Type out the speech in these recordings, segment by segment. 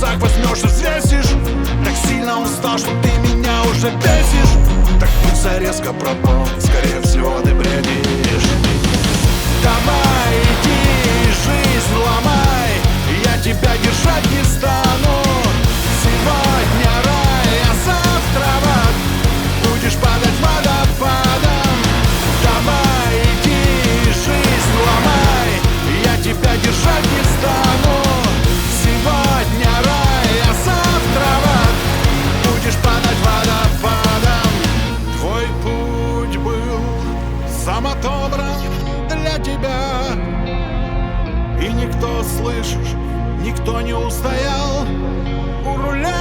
весах возьмешь и взвесишь. Так сильно устал, что ты меня уже бесишь. Так пульс резко пропал, скорее всего ты бредишь. Давай, иди, жизнь ломай, я тебя держать не стану. Сегодня рай, а завтра в ад, будешь падать водопадом. Давай, иди, жизнь ломай, я тебя держать не стану. Сегодня рай, а завтра в ад, будешь падать водопадом. Твой путь был сам отобран для тебя, и никто, слышишь, никто не устоял у руля.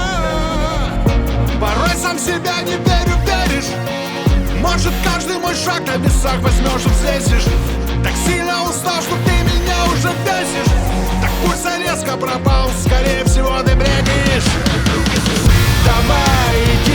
Порой сам себя не верю, веришь? Может, каждый мой шаг на весах возьмешь и взвесишь. Так сильно устал, что ты меня уже бесишь. Так пульс резко пропал, скорее всего ты бредишь. Давай, иди,